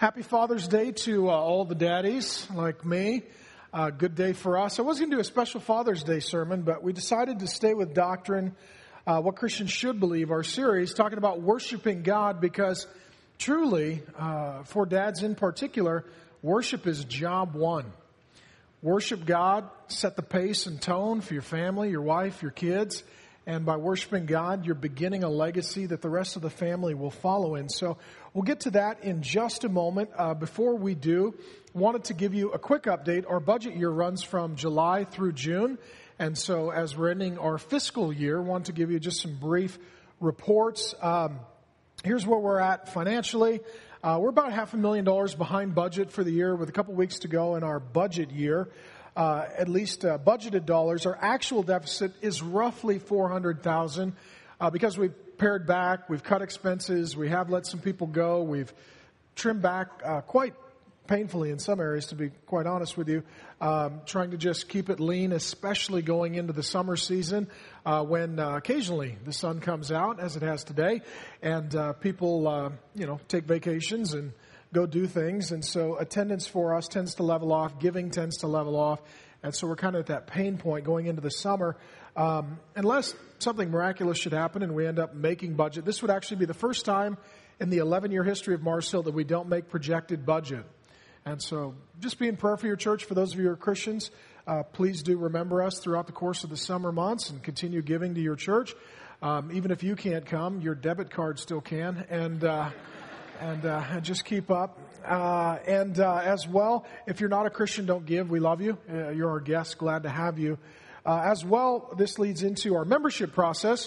Happy Father's Day to all the daddies like me. Good day for us. I was going to do a special Father's Day sermon, but we decided to stay with doctrine, what Christians should believe, our series, talking about worshiping God, because truly, for dads in particular, worship is job one. Worship God, set the pace and tone for your family, your wife, your kids. And by worshiping God, you're beginning a legacy that the rest of the family will follow in. So we'll get to that in just a moment. Before we do, wanted to give you a quick update. Our budget year runs from July through June. And so as we're ending our fiscal year, want to give you just some brief reports. Here's where we're at financially. We're about $500,000 behind budget for the year with a couple weeks to go in our budget year. At least budgeted dollars. Our actual deficit is roughly $400,000 because we've pared back, we've cut expenses, we have let some people go, we've trimmed back quite painfully in some areas, to be quite honest with you, trying to just keep it lean, especially going into the summer season when occasionally the sun comes out, as it has today, and people, take vacations and go do things. And so attendance for us tends to level off. Giving tends to level off. And so we're kind of at that pain point going into the summer. Unless something miraculous should happen and we end up making budget. This would actually be the first time in the 11-year history of Mars Hill that we don't make projected budget. And so just be in prayer for your church. For those of you who are Christians, please do remember us throughout the course of the summer months and continue giving to your church. Even if you can't come, your debit card still can. And just keep up. As well, if you're not a Christian, don't give. We love you. You're our guest. Glad to have you. As well, this leads into our membership process.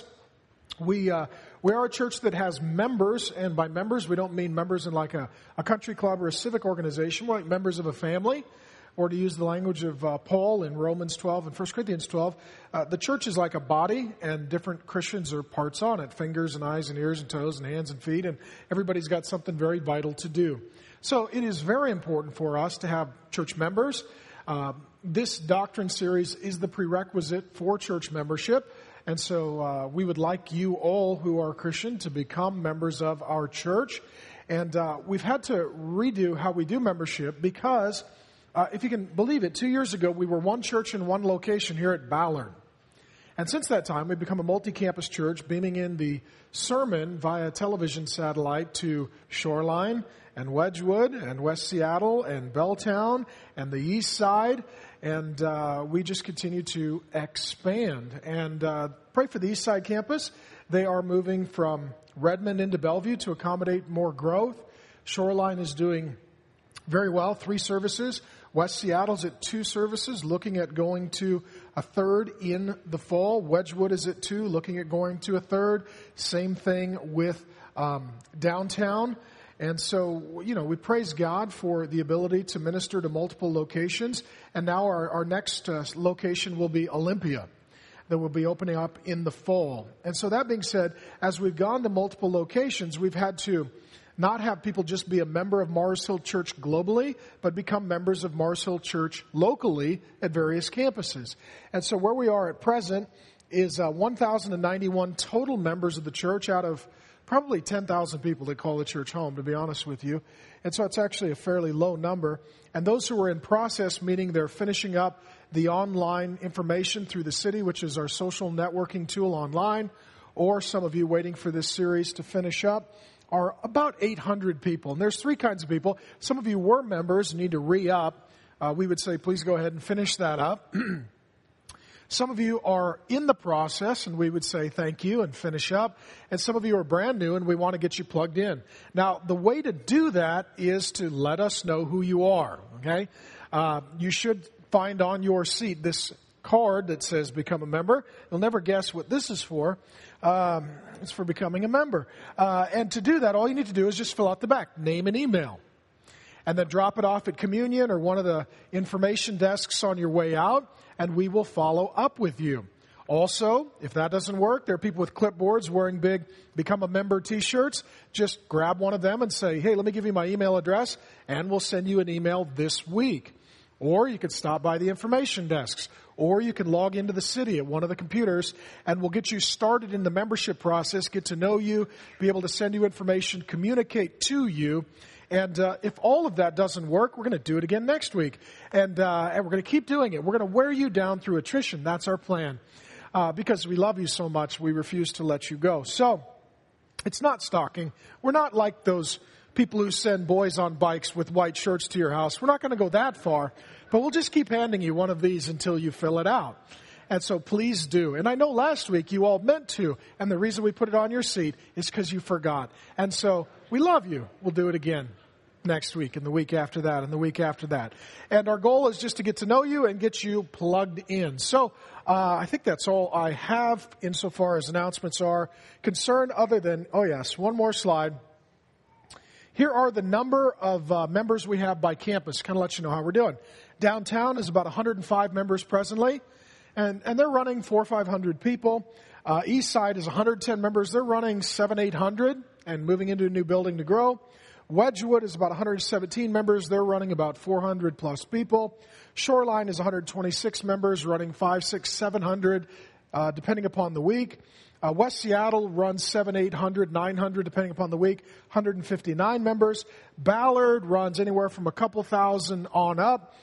We are a church that has members, and by members, we don't mean members in like a country club or a civic organization. We're like members of a family. Or to use the language of Paul in Romans 12 and 1 Corinthians 12, the church is like a body, and different Christians are parts on it, fingers and eyes and ears and toes and hands and feet, and everybody's got something very vital to do. So it is very important for us to have church members. This doctrine series is the prerequisite for church membership, and so we would like you all who are Christian to become members of our church. And we've had to redo how we do membership because if you can believe it, 2 years ago, we were one church in one location here at Ballard. And since that time, we've become a multi-campus church, beaming in the sermon via television satellite to Shoreline and Wedgwood and West Seattle and Belltown and the East Side. And we just continue to expand. And pray for the East Side campus. They are moving from Redmond into Bellevue to accommodate more growth. Shoreline is doing very well, 3 services. West Seattle's at 2 services, looking at going to a 3rd in the fall. Wedgwood is at 2, looking at going to a 3rd. Same thing with downtown. And so, we praise God for the ability to minister to multiple locations. And now our next location will be Olympia, that will be opening up in the fall. And so that being said, as we've gone to multiple locations, we've had to not have people just be a member of Mars Hill Church globally, but become members of Mars Hill Church locally at various campuses. And so where we are at present is 1,091 total members of the church out of probably 10,000 people that call the church home, to be honest with you. And so it's actually a fairly low number. And those who are in process, meaning they're finishing up the online information through the city, which is our social networking tool online, or some of you waiting for this series to finish up, are about 800 people. And there's 3 kinds of people. Some of you were members and need to re-up. We would say, please go ahead and finish that up. Some of you are in the process, and we would say thank you and finish up. And some of you are brand new, and we want to get you plugged in. Now, the way to do that is to let us know who you are, okay? You should find on your seat this card that says become a member. You'll never guess what this is for. It's for becoming a member. And to do that, all you need to do is just fill out the back, name and email. And then drop it off at communion or one of the information desks on your way out, and we will follow up with you. Also, if that doesn't work, there are people with clipboards wearing big Become a Member t-shirts. Just grab one of them and say, hey, let me give you my email address, and we'll send you an email this week. Or you could stop by the information desks. Or you can log into the city at one of the computers, and we'll get you started in the membership process, get to know you, be able to send you information, communicate to you. And if all of that doesn't work, we're going to do it again next week. And we're going to keep doing it. We're going to wear you down through attrition. That's our plan. Because we love you so much, we refuse to let you go. So, it's not stalking. We're not like those people who send boys on bikes with white shirts to your house. We're not going to go that far. But we'll just keep handing you one of these until you fill it out. And so please do. And I know last week you all meant to. And the reason we put it on your seat is because you forgot. And so we love you. We'll do it again next week and the week after that and the week after that. And our goal is just to get to know you and get you plugged in. So I think that's all I have insofar as announcements are concerned, other than, oh yes, one more slide. Here are the number of members we have by campus. Kind of let you know how we're doing. Downtown is about 105 members presently. And they're running 400 or 500 people. East Side is 110 members. They're running 700, 800 and moving into a new building to grow. Wedgwood is about 117 members. They're running about 400 plus people. Shoreline is 126 members, running 500, 600, 700, depending upon the week. West Seattle runs 700, 800, 900, depending upon the week. 159 members. Ballard runs anywhere from a couple thousand on up.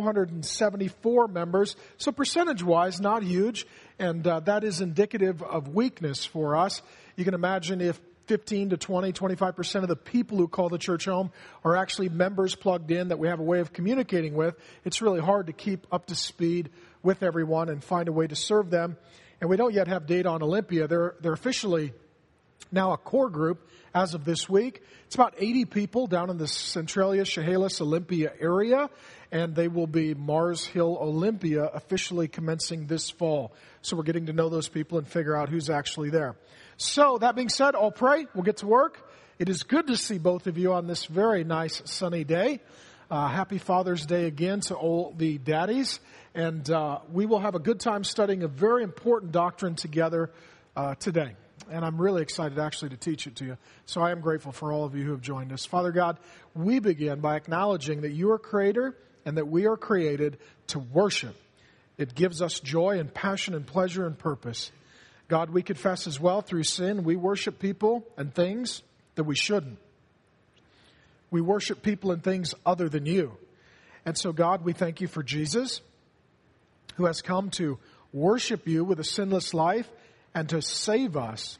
474 members. So percentage-wise, not huge. And that is indicative of weakness for us. You can imagine if 15 to 20, 25% of the people who call the church home are actually members plugged in that we have a way of communicating with, it's really hard to keep up to speed with everyone and find a way to serve them. And we don't yet have data on Olympia. They're officially now a core group as of this week. It's about 80 people down in the Centralia, Chehalis, Olympia area. And they will be Mars Hill Olympia officially commencing this fall. So we're getting to know those people and figure out who's actually there. So that being said, I'll pray. We'll get to work. It is good to see both of you on this very nice sunny day. Happy Father's Day again to all the daddies. And we will have a good time studying a very important doctrine together today. And I'm really excited actually to teach it to you. So I am grateful for all of you who have joined us. Father God, we begin by acknowledging that you are creator and that we are created to worship. It gives us joy and passion and pleasure and purpose. God, we confess as well through sin, we worship people and things that we shouldn't. We worship people and things other than you. And so, God, we thank you for Jesus, who has come to worship you with a sinless life and to save us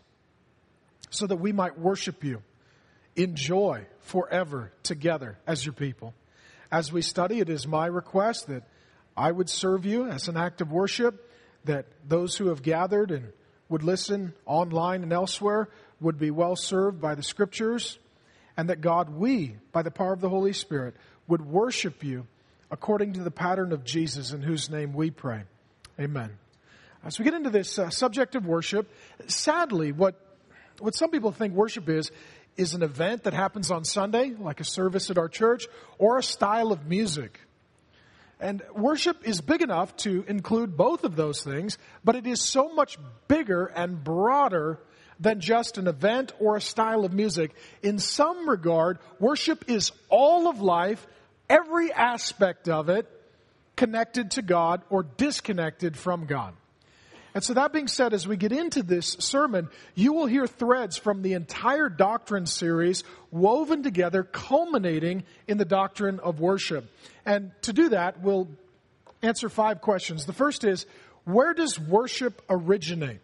so that we might worship you in joy forever together as your people. As we study, it is my request that I would serve you as an act of worship, that those who have gathered and would listen online and elsewhere would be well served by the Scriptures, and that God, we, by the power of the Holy Spirit, would worship you according to the pattern of Jesus, in whose name we pray. Amen. As we get into this subject of worship, sadly, what some people think worship is an event that happens on Sunday, like a service at our church, or a style of music. And worship is big enough to include both of those things, but it is so much bigger and broader than just an event or a style of music. In some regard, worship is all of life, every aspect of it, connected to God or disconnected from God. And so that being said, as we get into this sermon, you will hear threads from the entire doctrine series woven together, culminating in the doctrine of worship. And to do that, we'll answer 5 questions. The first is, where does worship originate?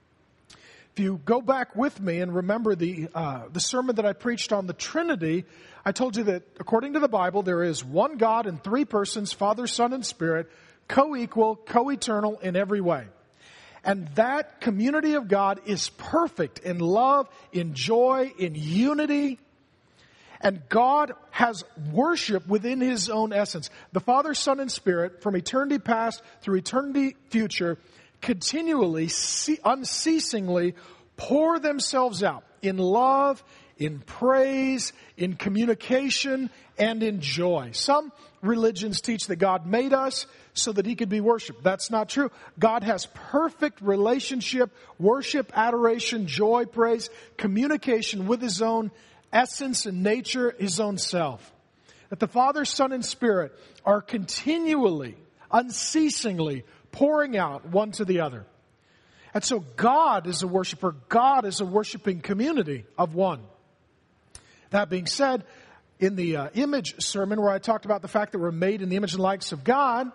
If you go back with me and remember the sermon that I preached on the Trinity, I told you that according to the Bible, there is one God in 3 persons, Father, Son, and Spirit, co-equal, co-eternal in every way. And that community of God is perfect in love, in joy, in unity. And God has worship within His own essence. The Father, Son, and Spirit, from eternity past through eternity future, continually, unceasingly pour themselves out in love, in praise, in communication, and in joy. Some religions teach that God made us so that He could be worshipped. That's not true. God has perfect relationship, worship, adoration, joy, praise, communication with His own essence and nature, His own self. That the Father, Son, and Spirit are continually, unceasingly pouring out one to the other. And so God is a worshiper. God is a worshiping community of one. That being said, in the image sermon where I talked about the fact that we're made in the image and likeness of God,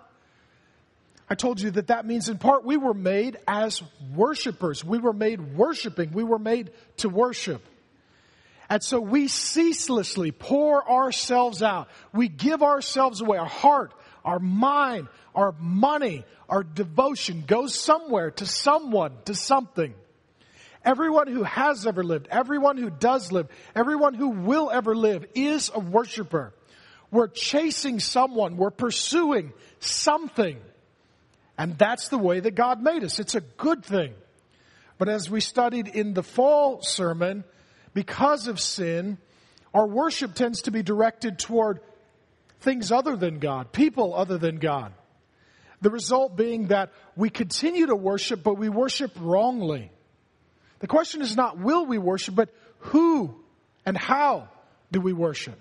I told you that that means in part we were made as worshipers. We were made worshiping. We were made to worship. And so we ceaselessly pour ourselves out. We give ourselves away. Our heart, our mind, our money, our devotion goes somewhere, to someone, to something. Everyone who has ever lived, everyone who does live, everyone who will ever live is a worshiper. We're chasing someone. We're pursuing something. And that's the way that God made us. It's a good thing. But as we studied in the fall sermon, because of sin, our worship tends to be directed toward things other than God, people other than God. The result being that we continue to worship, but we worship wrongly. The question is not will we worship, but who and how do we worship?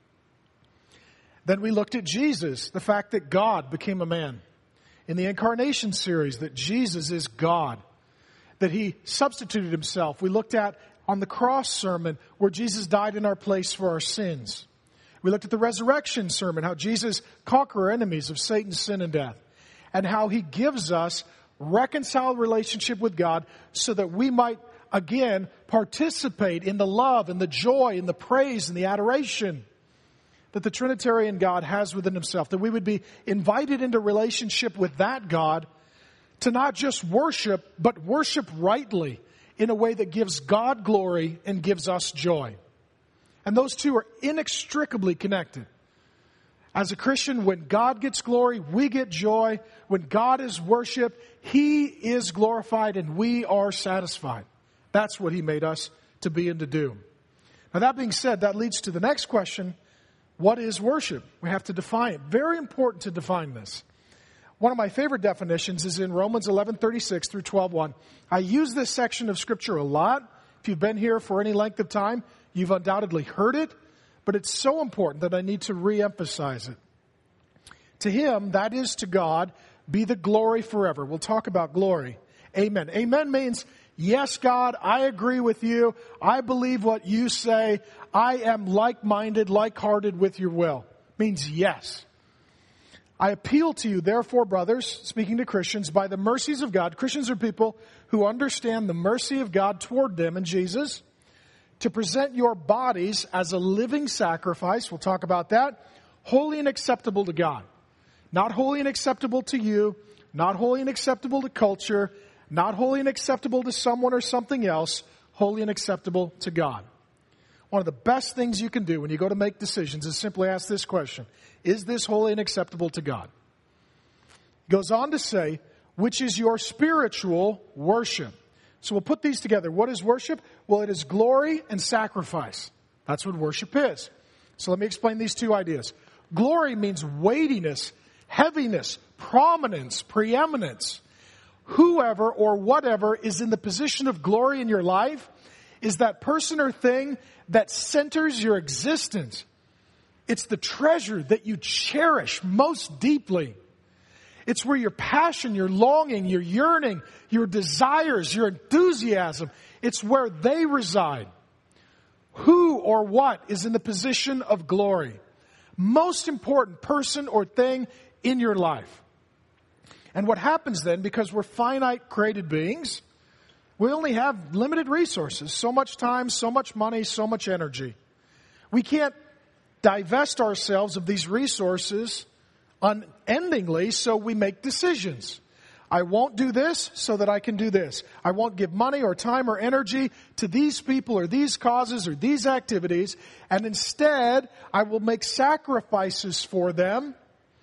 Then we looked at Jesus, the fact that God became a man. In the Incarnation series, that Jesus is God, that He substituted Himself. We looked at on the cross sermon where Jesus died in our place for our sins. We looked at the resurrection sermon, how Jesus conquered our enemies of Satan, sin, and death, and how He gives us reconciled relationship with God so that we might again participate in the love and the joy and the praise and the adoration that the Trinitarian God has within Himself, that we would be invited into relationship with that God to not just worship, but worship rightly in a way that gives God glory and gives us joy. And those two are inextricably connected. As a Christian, when God gets glory, we get joy. When God is worshiped, He is glorified and we are satisfied. That's what He made us to be and to do. Now that being said, that leads to the next question. What is worship? We have to define it. Very important to define this. One of my favorite definitions is in Romans 11:36 through 12:1. I use this section of Scripture a lot. If you've been here for any length of time, you've undoubtedly heard it, but it's so important that I need to re-emphasize it. To Him, that is to God, be the glory forever. We'll talk about glory. Amen. Amen means, yes, God, I agree with you. I believe what you say. I am like-minded, like-hearted with your will. Means yes. I appeal to you, therefore, brothers, speaking to Christians, by the mercies of God. Christians are people who understand the mercy of God toward them in Jesus, to present your bodies as a living sacrifice. We'll talk about that. Holy and acceptable to God. Not holy and acceptable to you. Not holy and acceptable to culture. Not holy and acceptable to someone or something else. Holy and acceptable to God. One of the best things you can do when you go to make decisions is simply ask this question. Is this holy and acceptable to God? He goes on to say, which is your spiritual worship. So we'll put these together. What is worship? Well, it is glory and sacrifice. That's what worship is. So let me explain these two ideas. Glory means weightiness, heaviness, prominence, preeminence. Whoever or whatever is in the position of glory in your life is that person or thing that centers your existence. It's the treasure that you cherish most deeply. It's where your passion, your longing, your yearning, your desires, your enthusiasm, it's where they reside. Who or what is in the position of glory? Most important person or thing in your life. And what happens then, because we're finite created beings, we only have limited resources. So much time, so much money, so much energy. We can't divest ourselves of these resources unendingly, so we make decisions. I won't do this so that I can do this. I won't give money or time or energy to these people or these causes or these activities, and instead I will make sacrifices for them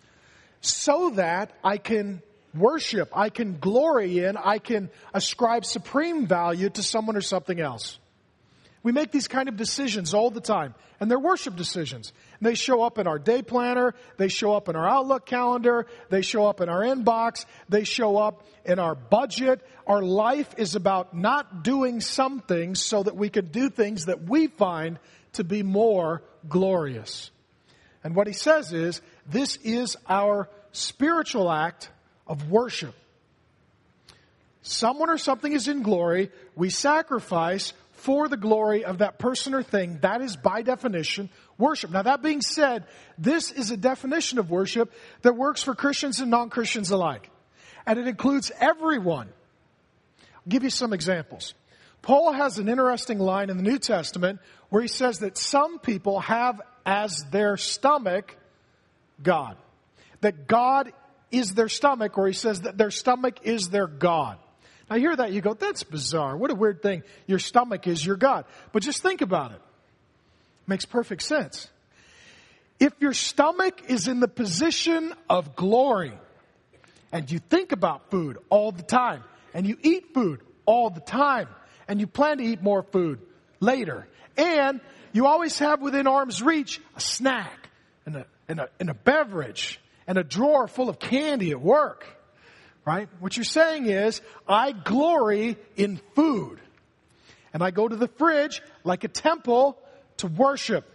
so that I can worship, I can glory in, I can ascribe supreme value to someone or something else. We make these kind of decisions all the time, and they're worship decisions. And they show up in our day planner, they show up in our Outlook calendar, they show up in our inbox, they show up in our budget. Our life is about not doing some things so that we can do things that we find to be more glorious. And what he says is, this is our spiritual act of worship. Someone or something is in glory, we sacrifice for the glory of that person or thing, that is by definition worship. Now that being said, this is a definition of worship that works for Christians and non-Christians alike. And it includes everyone. I'll give you some examples. Paul has an interesting line in the New Testament where he says that some people have as their stomach God. That God is their stomach, or he says that their stomach is their God. Now you hear that, you go, that's bizarre. What a weird thing. Your stomach is your God. But just think about it. Makes perfect sense. If your stomach is in the position of glory, and you think about food all the time, and you eat food all the time, and you plan to eat more food later, and you always have within arm's reach a snack, and a beverage, and a drawer full of candy at work, right? What you're saying is, I glory in food. And I go to the fridge like a temple to worship.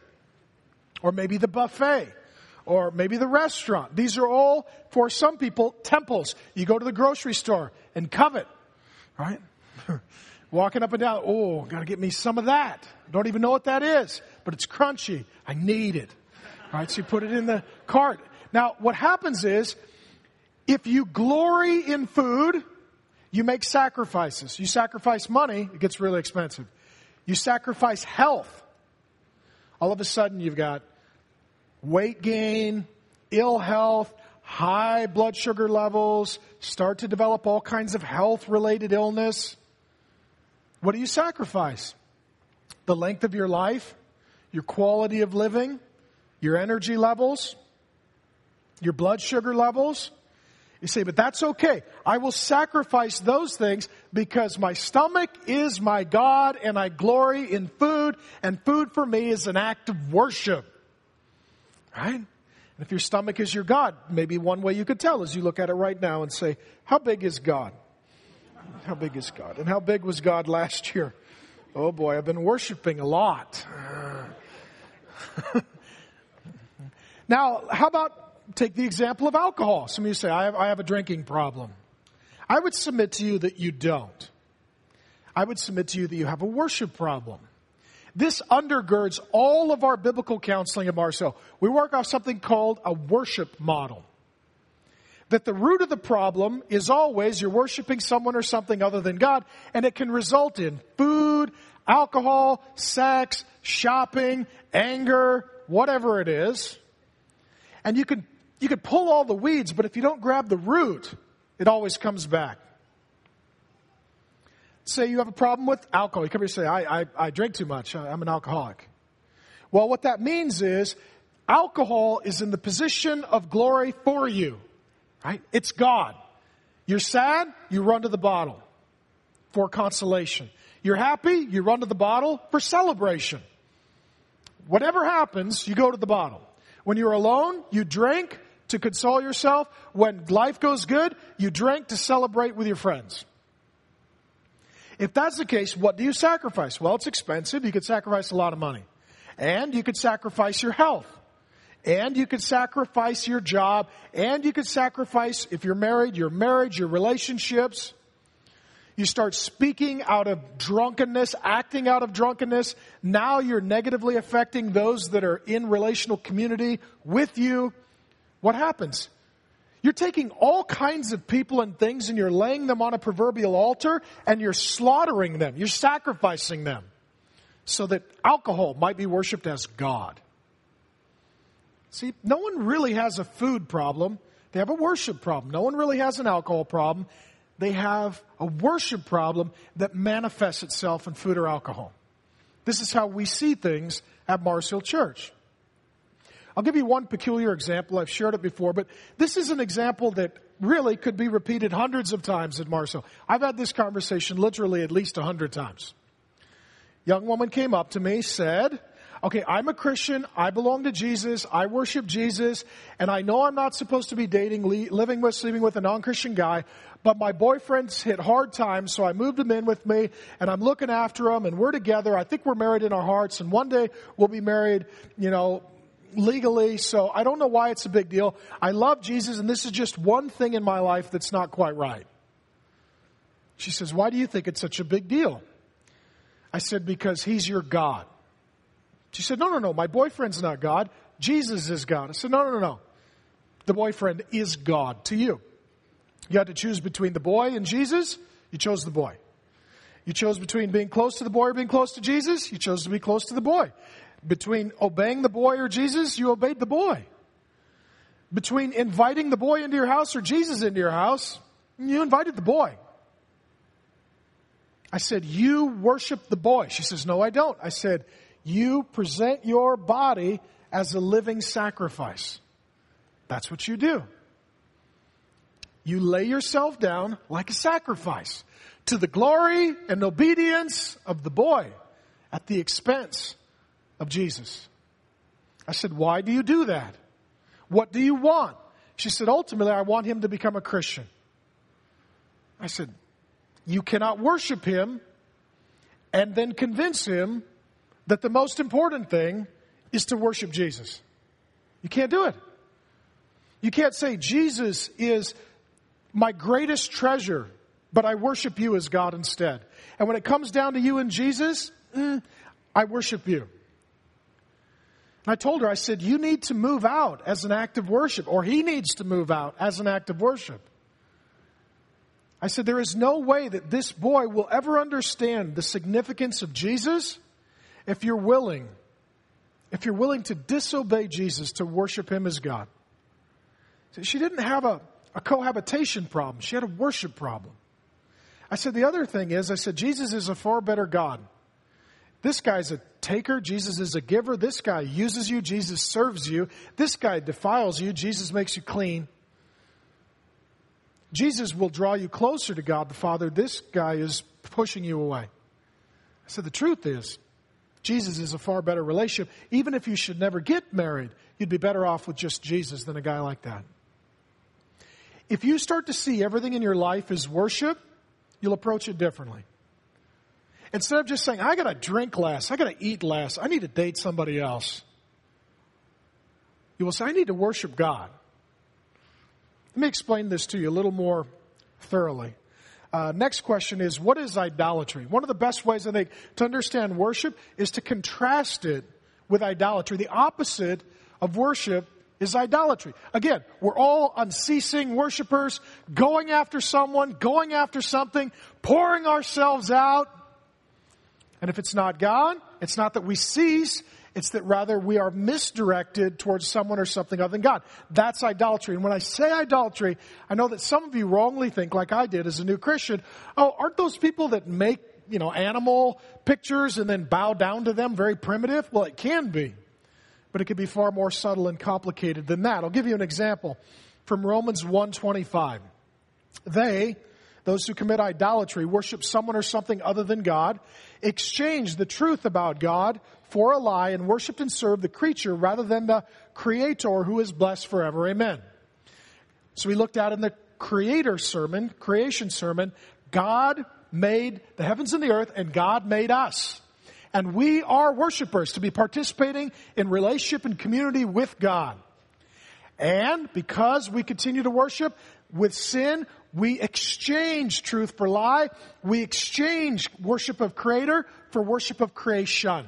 Or maybe the buffet. Or maybe the restaurant. These are all, for some people, temples. You go to the grocery store and covet, right? Walking up and down, oh, gotta get me some of that. Don't even know what that is, but it's crunchy. I need it. Right? So you put it in the cart. Now, what happens is, if you glory in food, you make sacrifices. You sacrifice money, it gets really expensive. You sacrifice health. All of a sudden, you've got weight gain, ill health, high blood sugar levels, start to develop all kinds of health-related illness. What do you sacrifice? The length of your life, your quality of living, your energy levels, your blood sugar levels. You say, but that's okay. I will sacrifice those things because my stomach is my God and I glory in food, and food for me is an act of worship. Right? And if your stomach is your God, maybe one way you could tell is you look at it right now and say, how big is God? How big is God? And how big was God last year? Oh boy, I've been worshiping a lot. Now, how about take the example of alcohol? Some of you say, I have a drinking problem. I would submit to you that you don't. I would submit to you that you have a worship problem. This undergirds all of our biblical counseling at Marcel. We work off something called a worship model. That the root of the problem is always you're worshiping someone or something other than God, and it can result in food, alcohol, sex, shopping, anger, whatever it is. And you could pull all the weeds, but if you don't grab the root, it always comes back. Say you have a problem with alcohol. You come here and say, I drink too much. I'm an alcoholic. Well, what that means is alcohol is in the position of glory for you. Right? It's God. You're sad, you run to the bottle for consolation. You're happy, you run to the bottle for celebration. Whatever happens, you go to the bottle. When you're alone, you drink to console yourself. When life goes good, you drink to celebrate with your friends. If that's the case, what do you sacrifice? Well, it's expensive. You could sacrifice a lot of money. And you could sacrifice your health. And you could sacrifice your job. And you could sacrifice, if you're married, your marriage, your relationships. You start speaking out of drunkenness, acting out of drunkenness. Now you're negatively affecting those that are in relational community with you. What happens? You're taking all kinds of people and things and you're laying them on a proverbial altar and you're slaughtering them. You're sacrificing them so that alcohol might be worshipped as God. See, no one really has a food problem. They have a worship problem. No one really has an alcohol problem. They have a worship problem that manifests itself in food or alcohol. This is how we see things at Mars Hill Church. I'll give you one peculiar example. I've shared it before, but this is an example that really could be repeated hundreds of times at Mars Hill. I've had this conversation literally at least 100 times. Young woman came up to me, said, okay, I'm a Christian, I belong to Jesus, I worship Jesus, and I know I'm not supposed to be dating, living with, sleeping with a non-Christian guy, but my boyfriend's hit hard times, so I moved him in with me, and I'm looking after him, and we're together. I think we're married in our hearts, and one day we'll be married, legally, so I don't know why it's a big deal. I love Jesus, and this is just one thing in my life that's not quite right. She says, why do you think it's such a big deal? I said, because he's your God. She said, no, my boyfriend's not God. Jesus is God. I said, no. The boyfriend is God to you. You had to choose between the boy and Jesus. You chose the boy. You chose between being close to the boy or being close to Jesus. You chose to be close to the boy. Between obeying the boy or Jesus, you obeyed the boy. Between inviting the boy into your house or Jesus into your house, you invited the boy. I said, you worship the boy. She says, no, I don't. I said, you present your body as a living sacrifice. That's what you do. You lay yourself down like a sacrifice to the glory and obedience of the boy at the expense of Jesus. I said, why do you do that? What do you want? She said, ultimately, I want him to become a Christian. I said, you cannot worship him and then convince him that the most important thing is to worship Jesus. You can't do it. You can't say, Jesus is my greatest treasure, but I worship you as God instead. And when it comes down to you and Jesus, I worship you. And I told her, I said, you need to move out as an act of worship, or he needs to move out as an act of worship. I said, there is no way that this boy will ever understand the significance of Jesus if you're willing to disobey Jesus to worship him as God. So she didn't have a cohabitation problem. She had a worship problem. I said, the other thing is, I said, Jesus is a far better God. This guy's a taker. Jesus is a giver. This guy uses you. Jesus serves you. This guy defiles you. Jesus makes you clean. Jesus will draw you closer to God the Father. This guy is pushing you away. I said, the truth is, Jesus is a far better relationship. Even if you should never get married, you'd be better off with just Jesus than a guy like that. If you start to see everything in your life as worship, you'll approach it differently. Instead of just saying, I got to drink less, I got to eat less, I need to date somebody else, you will say, I need to worship God. Let me explain this to you a little more thoroughly. Next question is, what is idolatry? One of the best ways, I think, to understand worship is to contrast it with idolatry. The opposite of worship is idolatry. Again, we're all unceasing worshipers, going after someone, going after something, pouring ourselves out. And if it's not God, it's not that we cease, it's that rather we are misdirected towards someone or something other than God. That's idolatry. And when I say idolatry, I know that some of you wrongly think, like I did as a new Christian, oh, aren't those people that make, animal pictures and then bow down to them very primitive? Well, it can be. But it could be far more subtle and complicated than that. I'll give you an example from Romans 1:25. Those who commit idolatry, worship someone or something other than God, exchange the truth about God for a lie and worship and serve the creature rather than the Creator who is blessed forever. Amen. So we looked at in the creation sermon, God made the heavens and the earth and God made us. And we are worshipers to be participating in relationship and community with God. And because we continue to worship with sin, we exchange truth for lie. We exchange worship of Creator for worship of creation.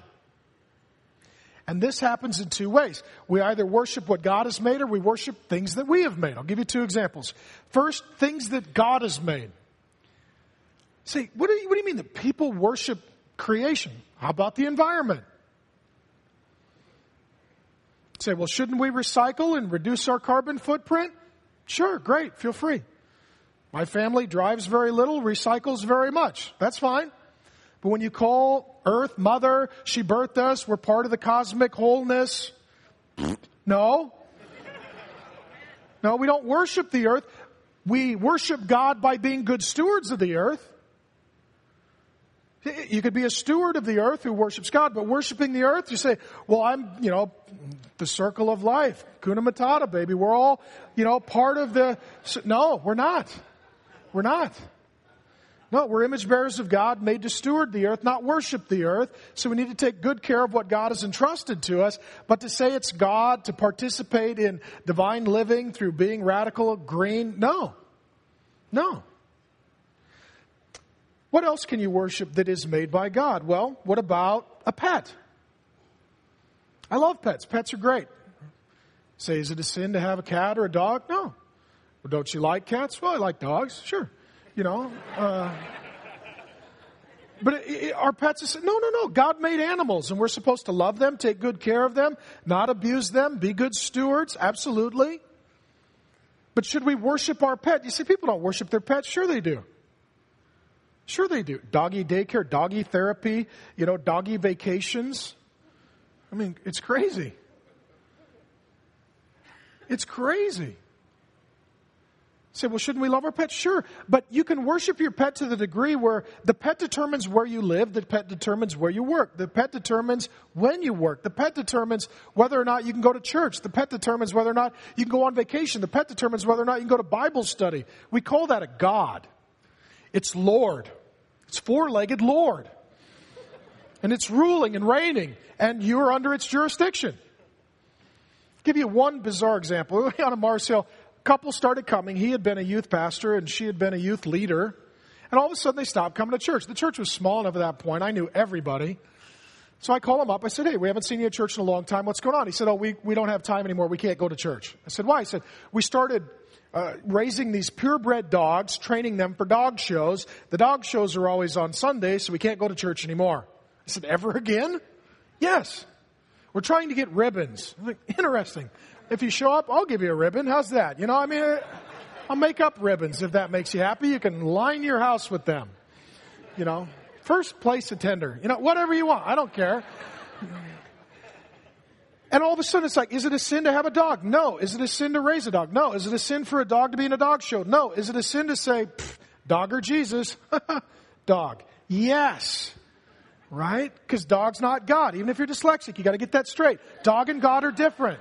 And this happens in two ways. We either worship what God has made or we worship things that we have made. I'll give you two examples. First, things that God has made. Say, what do you mean that people worship creation? How about the environment? Say, well, shouldn't we recycle and reduce our carbon footprint? Sure, great, feel free. My family drives very little, recycles very much. That's fine. But when you call Earth Mother, she birthed us, we're part of the cosmic wholeness. No. No, we don't worship the earth. We worship God by being good stewards of the earth. You could be a steward of the earth who worships God, but worshiping the earth, you say, well, I'm, the circle of life. Kuna Matata, baby. We're all, part of the... No, we're not. We're not. No, we're image bearers of God, made to steward the earth, not worship the earth. So we need to take good care of what God has entrusted to us. But to say it's God, to participate in divine living through being radical green, no. What else can you worship that is made by God? Well, what about a pet? I love pets. Pets are great. Say, is it a sin to have a cat or a dog? No. Well, don't you like cats? Well, I like dogs. Sure. But our pets are saying, no. God made animals, and we're supposed to love them, take good care of them, not abuse them, be good stewards. Absolutely. But should we worship our pet? You see, people don't worship their pets. Sure they do. Sure they do. Doggy daycare, doggy therapy, doggy vacations. I mean, it's crazy. It's crazy. Say, well, shouldn't we love our pets? Sure. But you can worship your pet to the degree where the pet determines where you live. The pet determines where you work. The pet determines when you work. The pet determines whether or not you can go to church. The pet determines whether or not you can go on vacation. The pet determines whether or not you can go to Bible study. We call that a God. It's Lord. It's four-legged Lord. And it's ruling and reigning. And you're under its jurisdiction. I'll give you one bizarre example. On a Mars Hill, couple started coming. He had been a youth pastor and she had been a youth leader. And all of a sudden they stopped coming to church. The church was small enough at that point. I knew everybody. So I called him up. I said, hey, we haven't seen you at church in a long time. What's going on? He said, we don't have time anymore. We can't go to church. I said, why? He said, we started raising these purebred dogs, training them for dog shows. The dog shows are always on Sundays, so we can't go to church anymore. I said, ever again? Yes. We're trying to get ribbons. I'm like, interesting. If you show up, I'll give you a ribbon. How's that? I'll make up ribbons if that makes you happy. You can line your house with them. First place attender. Whatever you want. I don't care. And all of a sudden it's like, is it a sin to have a dog? No. Is it a sin to raise a dog? No. Is it a sin for a dog to be in a dog show? No. Is it a sin to say, dog or Jesus? Dog. Yes. Right? Because dog's not God. Even if you're dyslexic, you got to get that straight. Dog and God are different.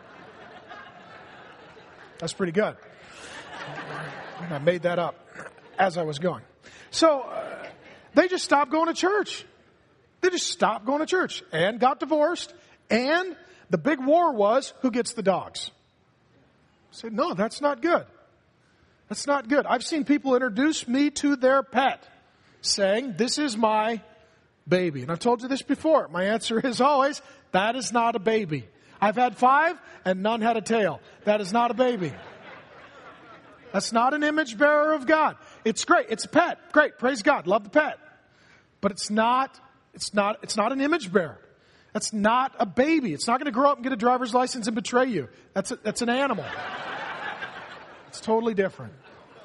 That's pretty good. I made that up as I was going. So they just stopped going to church. They just stopped going to church and got divorced. And the big war was, who gets the dogs? I said, no, that's not good. That's not good. I've seen people introduce me to their pet saying, this is my baby. And I've told you this before. My answer is always, that is not a baby. I've had 5 and none had a tail. That is not a baby. That's not an image bearer of God. It's great. It's a pet. Great. Praise God. Love the pet. But it's not an image bearer. That's not a baby. It's not going to grow up and get a driver's license and betray you. That's an animal. It's totally different.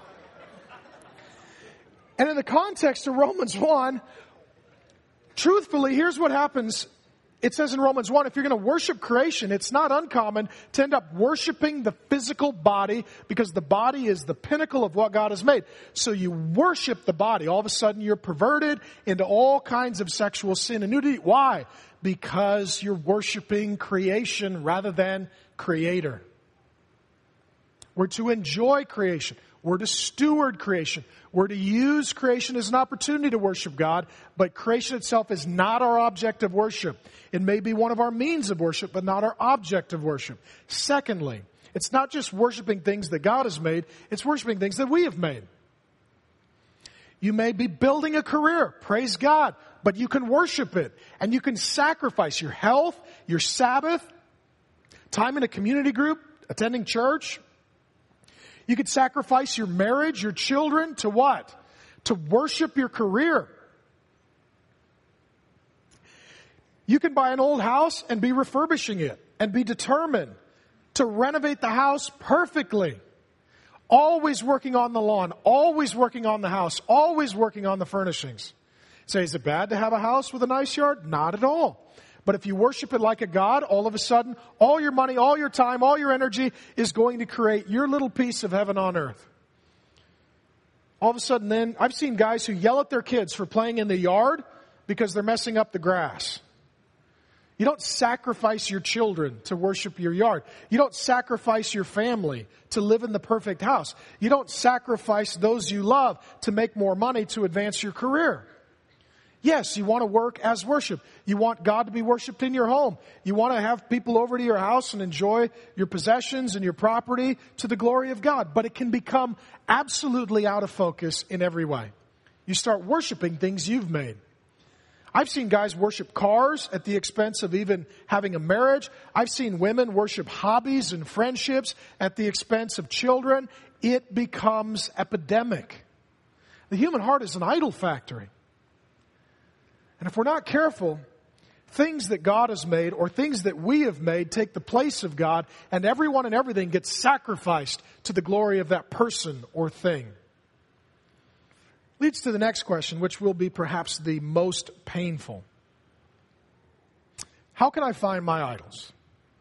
And in the context of Romans 1, truthfully, here's what happens. It says in Romans 1, if you're going to worship creation, it's not uncommon to end up worshiping the physical body because the body is the pinnacle of what God has made. So you worship the body. All of a sudden, you're perverted into all kinds of sexual sin and nudity. Why? Because you're worshiping creation rather than Creator. We're to enjoy creation. We're to steward creation. We're to use creation as an opportunity to worship God, but creation itself is not our object of worship. It may be one of our means of worship, but not our object of worship. Secondly, it's not just worshiping things that God has made, it's worshiping things that we have made. You may be building a career, praise God, but you can worship it, and you can sacrifice your health, your Sabbath, time in a community group, attending church. You could sacrifice your marriage, your children, to what? To worship your career. You can buy an old house and be refurbishing it and be determined to renovate the house perfectly. Always working on the lawn, always working on the house, always working on the furnishings. Say, is it bad to have a house with a nice yard? Not at all. But if you worship it like a God, all of a sudden, all your money, all your time, all your energy is going to create your little piece of heaven on earth. All of a sudden then, I've seen guys who yell at their kids for playing in the yard because they're messing up the grass. You don't sacrifice your children to worship your yard. You don't sacrifice your family to live in the perfect house. You don't sacrifice those you love to make more money to advance your career. Yes, you want to work as worship. You want God to be worshiped in your home. You want to have people over to your house and enjoy your possessions and your property to the glory of God. But it can become absolutely out of focus in every way. You start worshiping things you've made. I've seen guys worship cars at the expense of even having a marriage. I've seen women worship hobbies and friendships at the expense of children. It becomes epidemic. The human heart is an idol factory. And if we're not careful, things that God has made or things that we have made take the place of God, and everyone and everything gets sacrificed to the glory of that person or thing. Leads to the next question, which will be perhaps the most painful. How can I find my idols?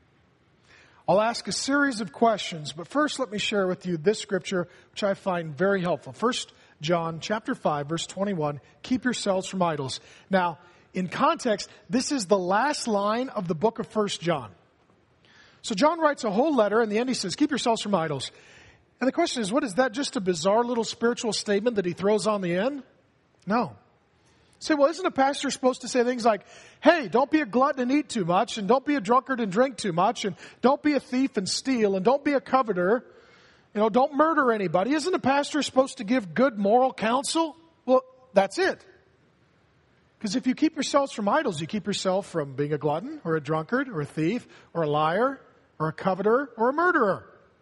I'll ask a series of questions, but first let me share with you this scripture, which I find very helpful. 1 John chapter 5, verse 21, keep yourselves from idols. Now, in context, this is the last line of the book of 1 John. So John writes a whole letter, and in the end he says, keep yourselves from idols. And the question is, what is that, just a bizarre little spiritual statement that he throws on the end? No. Say, well, isn't a pastor supposed to say things like, hey, don't be a glutton and eat too much, and don't be a drunkard and drink too much, and don't be a thief and steal, and don't be a coveter, don't murder anybody. Isn't a pastor supposed to give good moral counsel? Well, that's it. Because if you keep yourselves from idols, you keep yourself from being a glutton, or a drunkard, or a thief, or a liar, or a coveter, or a murderer.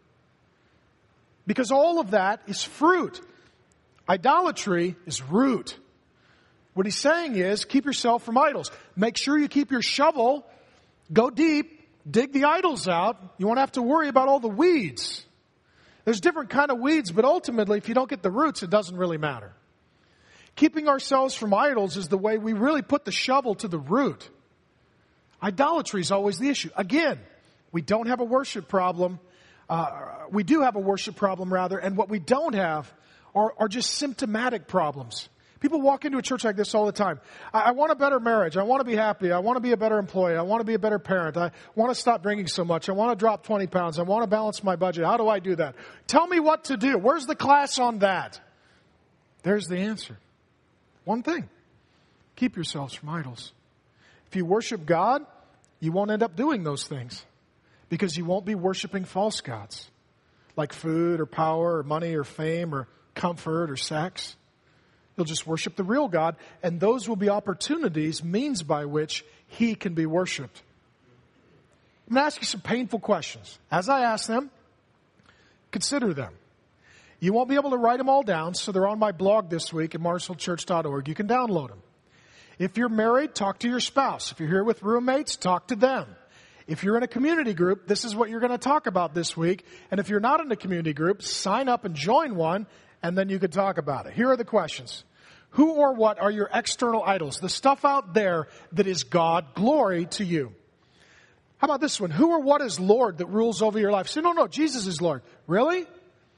Because all of that is fruit. Idolatry is root. What he's saying is, keep yourself from idols. Make sure you keep your shovel, go deep, dig the idols out. You won't have to worry about all the weeds. There's different kind of weeds, but ultimately, if you don't get the roots, it doesn't really matter. Keeping ourselves from idols is the way we really put the shovel to the root. Idolatry is always the issue. Again, we don't have a worship problem. We do have a worship problem, rather, and what we don't have are just symptomatic problems. People walk into a church like this all the time. I want a better marriage. I want to be happy. I want to be a better employee. I want to be a better parent. I want to stop drinking so much. I want to drop 20 pounds. I want to balance my budget. How do I do that? Tell me what to do. Where's the class on that? There's the answer. One thing. Keep yourselves from idols. If you worship God, you won't end up doing those things because you won't be worshiping false gods like food or power or money or fame or comfort or sex. You'll just worship the real God, and those will be opportunities, means by which He can be worshiped. I'm going to ask you some painful questions. As I ask them, consider them. You won't be able to write them all down, so they're on my blog this week at marsfieldchurch.org. You can download them. If you're married, talk to your spouse. If you're here with roommates, talk to them. If you're in a community group, this is what you're going to talk about this week. And if you're not in a community group, sign up and join one, and then you can talk about it. Here are the questions. Who or what are your external idols? The stuff out there that is God, glory to you. How about this one? Who or what is Lord that rules over your life? Say, no, Jesus is Lord. Really?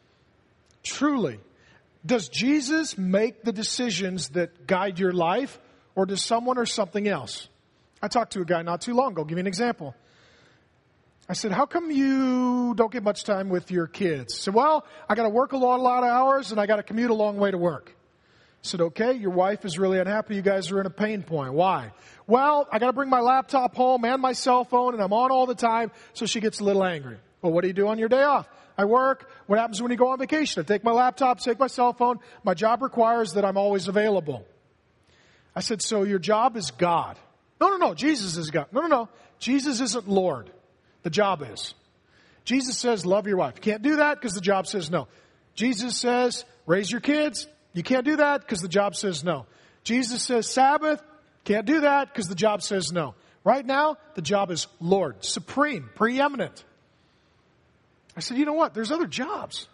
Truly. Does Jesus make the decisions that guide your life, or does someone or something else? I talked to a guy not too long ago. I'll give you an example. I said, how come you don't get much time with your kids? He said, well, I got to work a lot of hours, and I got to commute a long way to work. I said, okay, your wife is really unhappy. You guys are in a pain point. Why? Well, I got to bring my laptop home and my cell phone, and I'm on all the time, so she gets a little angry. Well, what do you do on your day off? I work. What happens when you go on vacation? I take my laptop, take my cell phone. My job requires that I'm always available. I said, so your job is God. No, Jesus is God. No. Jesus isn't Lord. The job is. Jesus says, love your wife. You can't do that because the job says no. Jesus says, raise your kids. You can't do that because the job says no. Jesus says, Sabbath. Can't do that because the job says no. Right now, the job is Lord, supreme, preeminent. I said, you know what? There's other jobs.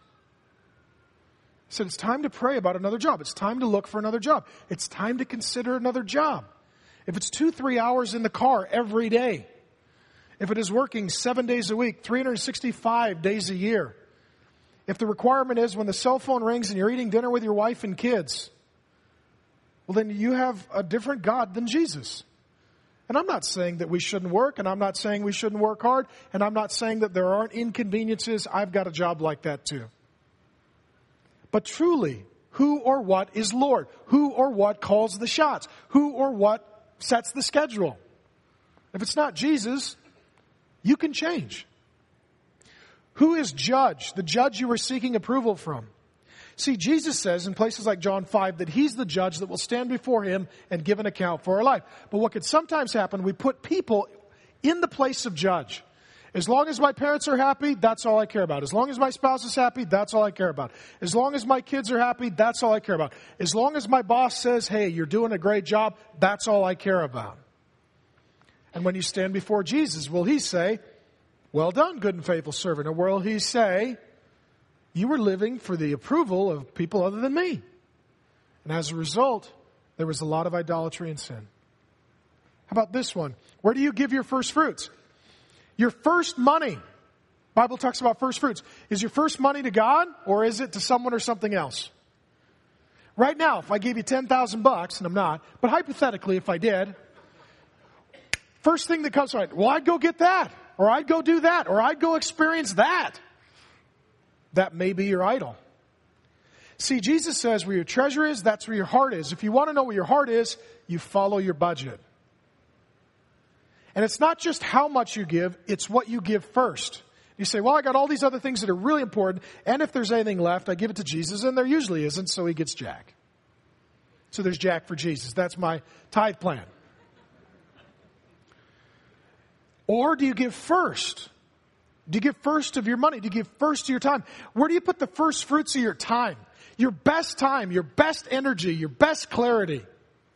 I said, it's time to pray about another job. It's time to look for another job. It's time to consider another job. If it's 2-3 hours in the car every day, if it is working 7 days a week, 365 days a year, if the requirement is when the cell phone rings and you're eating dinner with your wife and kids, well, then you have a different God than Jesus. And I'm not saying that we shouldn't work, and I'm not saying we shouldn't work hard, and I'm not saying that there aren't inconveniences. I've got a job like that too. But truly, who or what is Lord? Who or what calls the shots? Who or what sets the schedule? If it's not Jesus, you can change. Who is judge? The judge you were seeking approval from. See, Jesus says in places like John 5 that he's the judge that will stand before him and give an account for our life. But what could sometimes happen, we put people in the place of judge. As long as my parents are happy, that's all I care about. As long as my spouse is happy, that's all I care about. As long as my kids are happy, that's all I care about. As long as my boss says, hey, you're doing a great job, that's all I care about. And when you stand before Jesus, will he say, well done, good and faithful servant? Or will he say, you were living for the approval of people other than me? And as a result, there was a lot of idolatry and sin. How about this one? Where do you give your first fruits? Your first money. Bible talks about first fruits. Is your first money to God or is it to someone or something else? Right now, if I gave you $10,000, and I'm not, but hypothetically if I did, first thing that comes to mind, well, I'd go get that, or I'd go do that, or I'd go experience that. That may be your idol. See, Jesus says where your treasure is, that's where your heart is. If you want to know where your heart is, you follow your budget. And it's not just how much you give, it's what you give first. You say, well, I got all these other things that are really important, and if there's anything left, I give it to Jesus, and there usually isn't, so he gets Jack. So there's Jack for Jesus. That's my tithe plan. Or do you give first? Do you give first of your money? Do you give first of your time? Where do you put the first fruits of your time? Your best time, your best energy, your best clarity.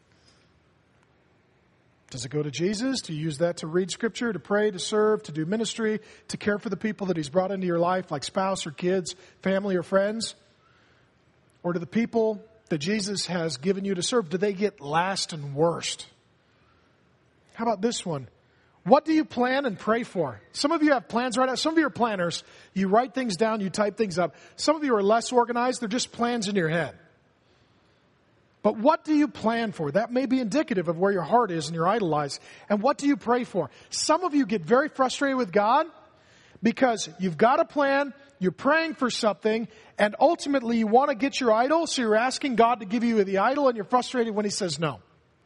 Does it go to Jesus? Do you use that to read Scripture, to pray, to serve, to do ministry, to care for the people that he's brought into your life, like spouse or kids, family or friends? Or do the people that Jesus has given you to serve, do they get last and worst? How about this one? What do you plan and pray for? Some of you have plans right now. Some of you are planners. You write things down, you type things up. Some of you are less organized. They're just plans in your head. But what do you plan for? That may be indicative of where your heart is and your idol lies. And what do you pray for? Some of you get very frustrated with God because you've got a plan, you're praying for something, and ultimately you want to get your idol, so you're asking God to give you the idol, and you're frustrated when he says no.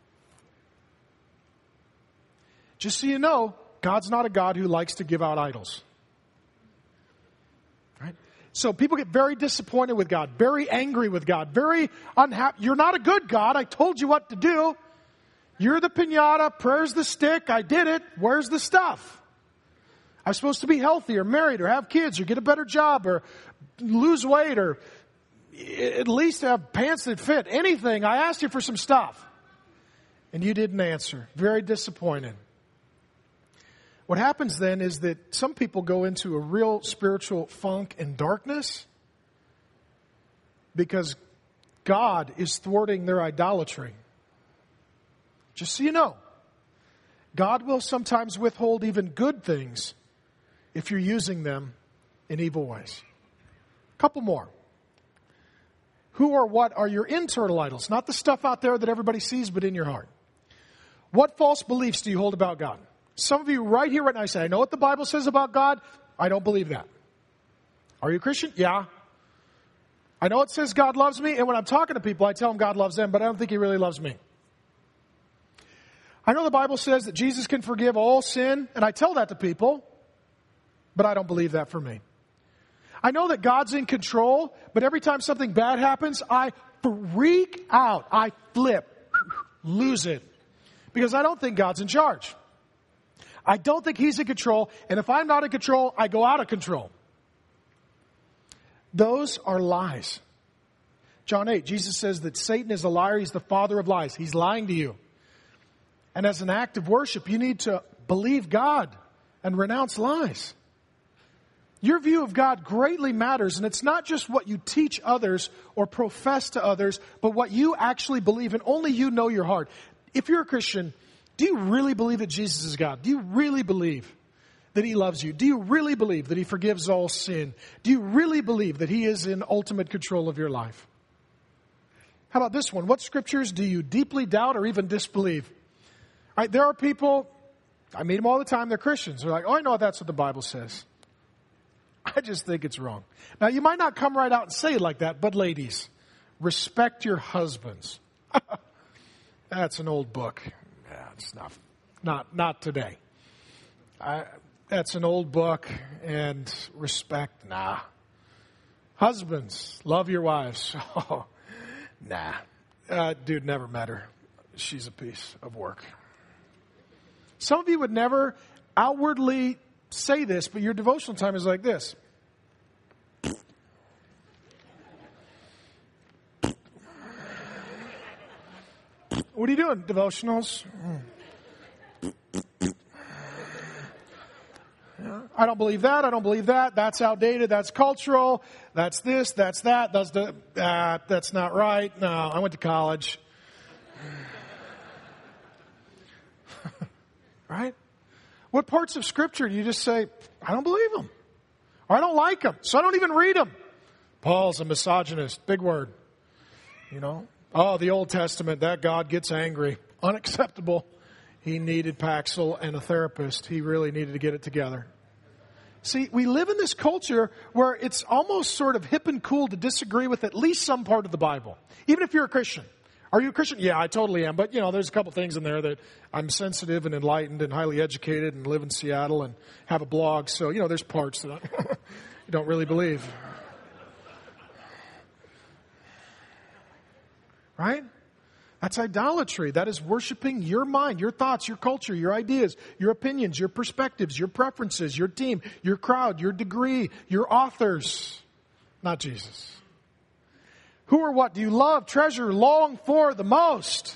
Just so you know, God's not a God who likes to give out idols. Right? So people get very disappointed with God, very angry with God, very unhappy. You're not a good God. I told you what to do. You're the piñata. Prayer's the stick. I did it. Where's the stuff? I'm supposed to be healthy or married or have kids or get a better job or lose weight or at least have pants that fit. Anything. I asked you for some stuff. And you didn't answer. Very disappointed. What happens then is that some people go into a real spiritual funk and darkness because God is thwarting their idolatry. Just so you know, God will sometimes withhold even good things if you're using them in evil ways. A couple more. Who or what are your internal idols? Not the stuff out there that everybody sees, but in your heart. What false beliefs do you hold about God? Some of you right here, right now, say, I know what the Bible says about God. I don't believe that. Are you a Christian? Yeah. I know it says God loves me, and when I'm talking to people, I tell them God loves them, but I don't think he really loves me. I know the Bible says that Jesus can forgive all sin, and I tell that to people, but I don't believe that for me. I know that God's in control, but every time something bad happens, I freak out. I flip, lose it, because I don't think God's in charge. I don't think he's in control, and if I'm not in control, I go out of control. Those are lies. John 8, Jesus says that Satan is a liar. He's the father of lies. He's lying to you. And as an act of worship, you need to believe God and renounce lies. Your view of God greatly matters, and it's not just what you teach others or profess to others, but what you actually believe, and only you know your heart. If you're a Christian, do you really believe that Jesus is God? Do you really believe that he loves you? Do you really believe that he forgives all sin? Do you really believe that he is in ultimate control of your life? How about this one? What scriptures do you deeply doubt or even disbelieve? All right, there are people, I meet them all the time, they're Christians. They're like, oh, I know that's what the Bible says. I just think it's wrong. Now, you might not come right out and say it like that, but ladies, respect your husbands. That's an old book. Yeah, it's not today. That's an old book, and respect, nah. Husbands, love your wives. Oh, nah. Dude, never met her. She's a piece of work. Some of you would never outwardly say this, but your devotional time is like this. What are you doing, devotionals? I don't believe that. I don't believe that. That's outdated. That's cultural. That's this. That's that. That's not right. No, I went to college. Right? What parts of Scripture do you just say, I don't believe them, or I don't like them, so I don't even read them? Paul's a misogynist. Big word. Oh, the Old Testament, that God gets angry. Unacceptable. He needed Paxil and a therapist. He really needed to get it together. See, we live in this culture where it's almost sort of hip and cool to disagree with at least some part of the Bible, even if you're a Christian. Are you a Christian? Yeah, I totally am. But, there's a couple things in there that I'm sensitive and enlightened and highly educated and live in Seattle and have a blog. So, there's parts that I don't really believe. Right? That's idolatry. That is worshiping your mind, your thoughts, your culture, your ideas, your opinions, your perspectives, your preferences, your team, your crowd, your degree, your authors, not Jesus. Who or what do you love, treasure, long for the most?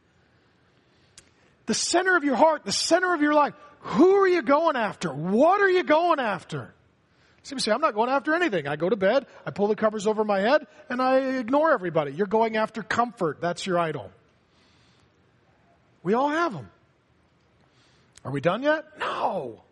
The center of your heart, the center of your life. Who are you going after? What are you going after? Some say, I'm not going after anything. I go to bed, I pull the covers over my head, and I ignore everybody. You're going after comfort. That's your idol. We all have them. Are we done yet? No.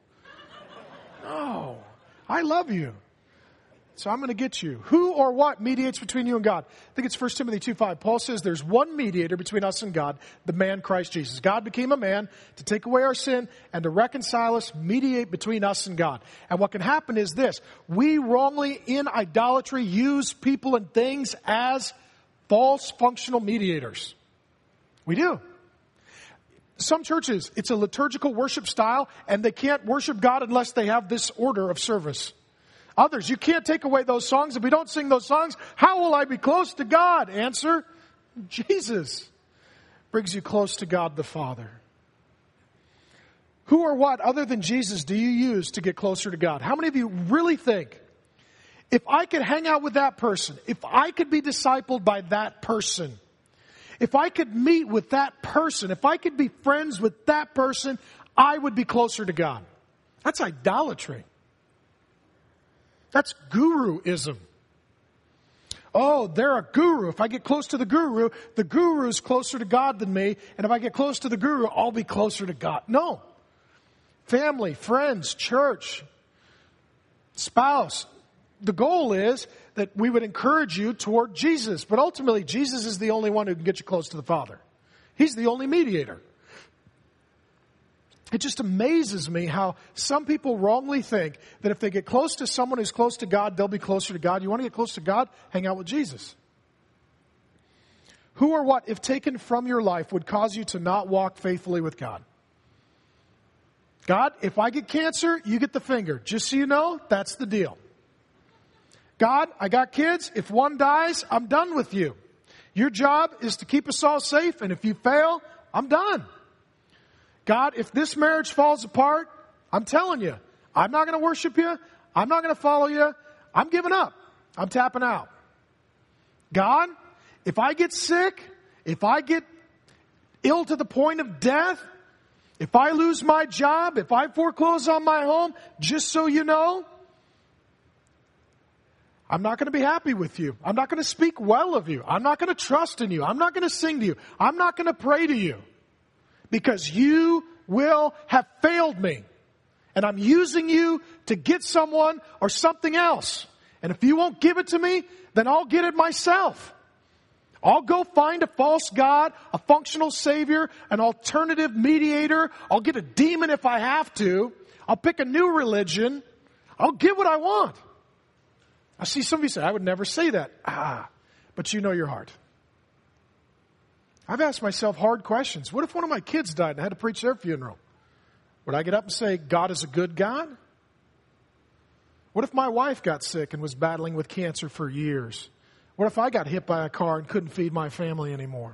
I love you. So I'm going to get you. Who or what mediates between you and God? I think it's 1 Timothy 2:5. Paul says there's one mediator between us and God, the man Christ Jesus. God became a man to take away our sin and to reconcile us, mediate between us and God. And what can happen is this. We wrongly, in idolatry, use people and things as false functional mediators. We do. Some churches, it's a liturgical worship style, and they can't worship God unless they have this order of service. Others, you can't take away those songs. If we don't sing those songs, how will I be close to God? Answer, Jesus brings you close to God the Father. Who or what other than Jesus do you use to get closer to God? How many of you really think, if I could hang out with that person, if I could be discipled by that person, if I could meet with that person, if I could be friends with that person, I would be closer to God? That's idolatry. That's guruism. Oh, they're a guru. If I get close to the guru is closer to God than me. And if I get close to the guru, I'll be closer to God. No. Family, friends, church, spouse. The goal is that we would encourage you toward Jesus. But ultimately, Jesus is the only one who can get you close to the Father. He's the only mediator. It just amazes me how some people wrongly think that if they get close to someone who's close to God, they'll be closer to God. You want to get close to God? Hang out with Jesus. Who or what, if taken from your life, would cause you to not walk faithfully with God? God, if I get cancer, you get the finger. Just so you know, that's the deal. God, I got kids. If one dies, I'm done with you. Your job is to keep us all safe, and if you fail, I'm done. God, if this marriage falls apart, I'm telling you, I'm not going to worship you. I'm not going to follow you. I'm giving up. I'm tapping out. God, if I get sick, if I get ill to the point of death, if I lose my job, if I foreclose on my home, just so you know, I'm not going to be happy with you. I'm not going to speak well of you. I'm not going to trust in you. I'm not going to sing to you. I'm not going to pray to you. Because you will have failed me. And I'm using you to get someone or something else. And if you won't give it to me, then I'll get it myself. I'll go find a false god, a functional savior, an alternative mediator. I'll get a demon if I have to. I'll pick a new religion. I'll get what I want. I see some of you say, I would never say that. But you know your heart. I've asked myself hard questions. What if one of my kids died and I had to preach their funeral? Would I get up and say, God is a good God? What if my wife got sick and was battling with cancer for years? What if I got hit by a car and couldn't feed my family anymore?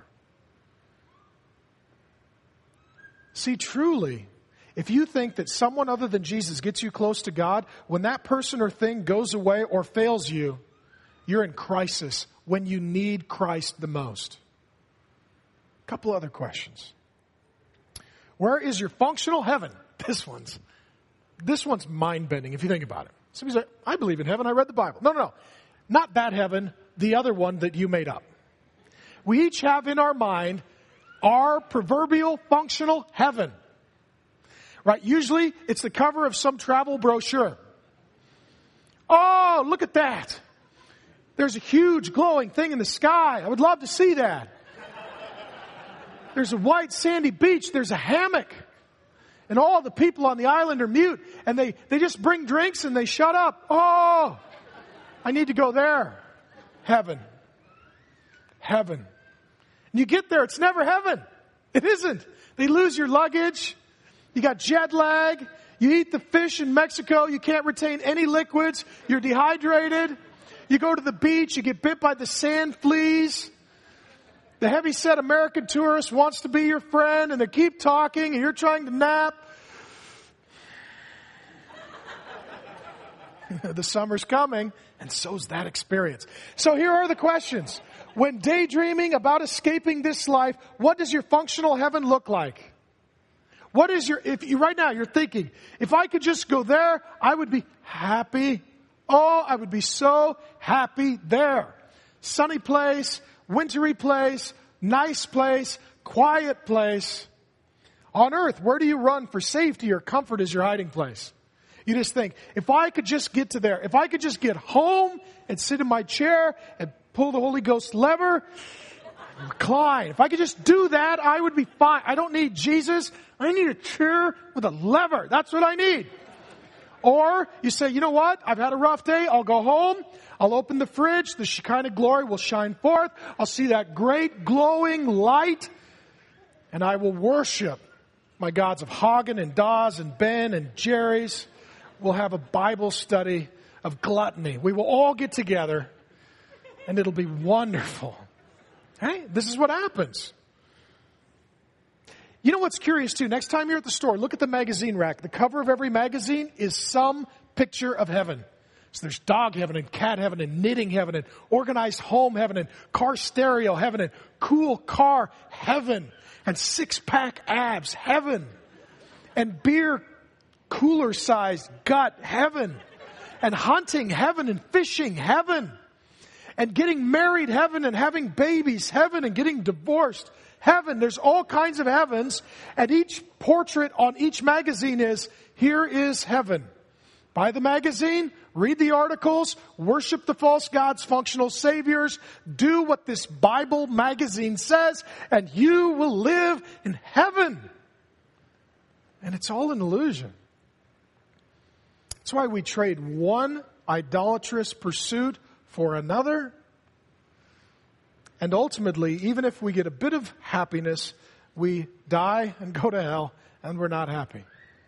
See, truly, if you think that someone other than Jesus gets you close to God, when that person or thing goes away or fails you, you're in crisis when you need Christ the most. A couple other questions. Where is your functional heaven? This one's mind-bending if you think about it. Somebody's like, I believe in heaven. I read the Bible. No. Not that heaven, the other one that you made up. We each have in our mind our proverbial functional heaven. Right? Usually it's the cover of some travel brochure. Oh, look at that. There's a huge glowing thing in the sky. I would love to see that. There's a white sandy beach. There's a hammock. And all the people on the island are mute. And they just bring drinks and they shut up. Oh, I need to go there. Heaven. Heaven. And you get there, it's never heaven. It isn't. They lose your luggage. You got jet lag. You eat the fish in Mexico. You can't retain any liquids. You're dehydrated. You go to the beach. You get bit by the sand fleas. The heavy-set American tourist wants to be your friend, and they keep talking, and you're trying to nap. The summer's coming, and so's that experience. So here are the questions. When daydreaming about escaping this life, what does your functional heaven look like? What is right now you're thinking, if I could just go there, I would be happy. Oh, I would be so happy there. Sunny place, wintry place, nice place, quiet place. On earth, where do you run for safety or comfort as your hiding place? You just think, if I could just get to there, if I could just get home and sit in my chair and pull the Holy Ghost lever, and recline. If I could just do that, I would be fine. I don't need Jesus. I need a chair with a lever. That's what I need. Or you say, you know what? I've had a rough day. I'll go home. I'll open the fridge. The Shekinah glory will shine forth. I'll see that great glowing light. And I will worship my gods of Hagen and Daz and Ben and Jerry's. We'll have a Bible study of gluttony. We will all get together and it'll be wonderful. Hey, this is what happens. You know what's curious too? Next time you're at the store, look at the magazine rack. The cover of every magazine is some picture of heaven. So there's dog heaven and cat heaven and knitting heaven and organized home heaven and car stereo heaven and cool car heaven and six-pack abs heaven and beer cooler sized gut heaven and hunting heaven and fishing heaven and getting married heaven and having babies heaven and getting divorced heaven. There's all kinds of heavens, and each portrait on each magazine is, here is heaven. Buy the magazine, read the articles, worship the false gods, functional saviors, do what this Bible magazine says, and you will live in heaven. And it's all an illusion. That's why we trade one idolatrous pursuit for another. And ultimately, even if we get a bit of happiness, we die and go to hell, and we're not happy.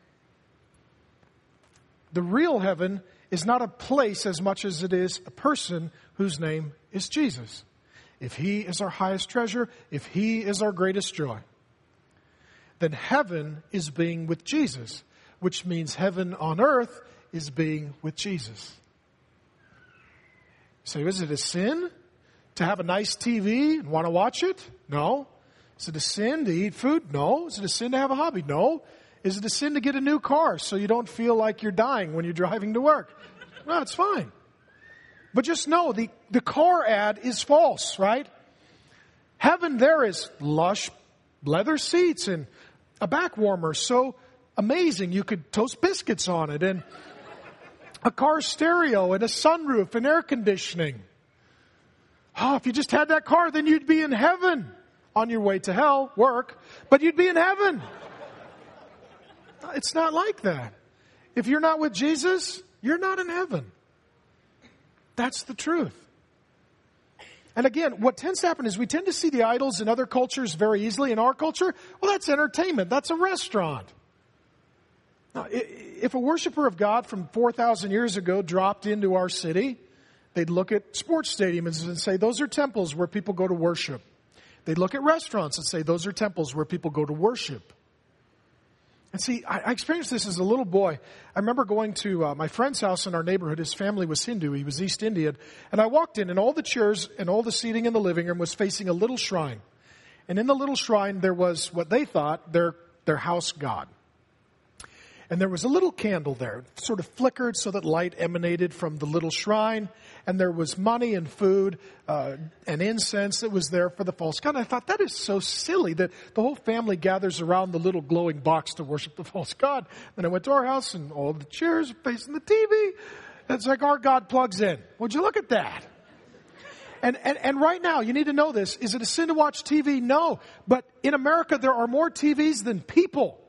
The real heaven is not a place as much as it is a person whose name is Jesus. If He is our highest treasure, if He is our greatest joy, then heaven is being with Jesus, which means heaven on earth is being with Jesus. So is it a sin to have a nice TV and want to watch it? No. Is it a sin to eat food? No. Is it a sin to have a hobby? No. Is it a sin to get a new car so you don't feel like you're dying when you're driving to work? No, it's fine. But just know the car ad is false, right? Heaven there is lush leather seats and a back warmer so amazing you could toast biscuits on it, and a car stereo and a sunroof and air conditioning. Oh, if you just had that car, then you'd be in heaven. On your way to hell, work, but you'd be in heaven. It's not like that. If you're not with Jesus, you're not in heaven. That's the truth. And again, what tends to happen is we tend to see the idols in other cultures very easily. In our culture, well, that's entertainment. That's a restaurant. Now, if a worshiper of God from 4,000 years ago dropped into our city, they'd look at sports stadiums and say, those are temples where people go to worship. They'd look at restaurants and say, those are temples where people go to worship. And see, I experienced this as a little boy. I remember going to my friend's house in our neighborhood. His family was Hindu. He was East Indian. And I walked in, and all the chairs and all the seating in the living room was facing a little shrine. And in the little shrine, there was what they thought their house god. And there was a little candle there, sort of flickered so that light emanated from the little shrine. And there was money and food and incense that was there for the false god. And I thought, that is so silly that the whole family gathers around the little glowing box to worship the false god. Then I went to our house, and all the chairs facing the TV. It's like our God plugs in. Would you look at that? And right now, you need to know this. Is it a sin to watch TV? No. But in America, there are more TVs than people.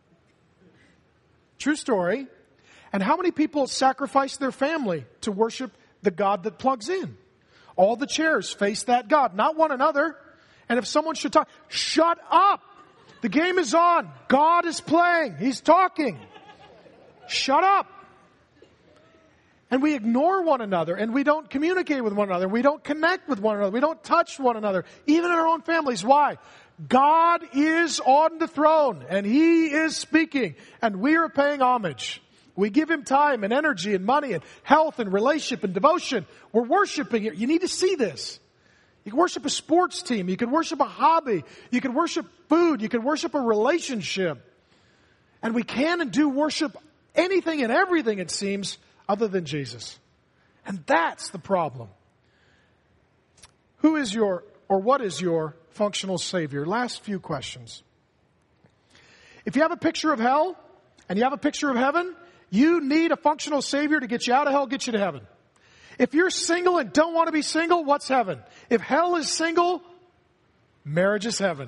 True story. And how many people sacrifice their family to worship the God that plugs in? All the chairs face that God, not one another. And if someone should talk, shut up. The game is on. God is playing. He's talking. Shut up. And we ignore one another, and we don't communicate with one another. We don't connect with one another. We don't touch one another, even in our own families. Why? God is on the throne, and He is speaking, and we are paying homage. We give Him time and energy and money and health and relationship and devotion. We're worshiping Him. You need to see this. You can worship a sports team. You can worship a hobby. You can worship food. You can worship a relationship. And we can and do worship anything and everything, it seems, other than Jesus. And that's the problem. Who is your, or what is your functional Savior? Last few questions. If you have a picture of hell and you have a picture of heaven, you need a functional Savior to get you out of hell, get you to heaven. If you're single and don't want to be single, what's heaven? If hell is single, marriage is heaven.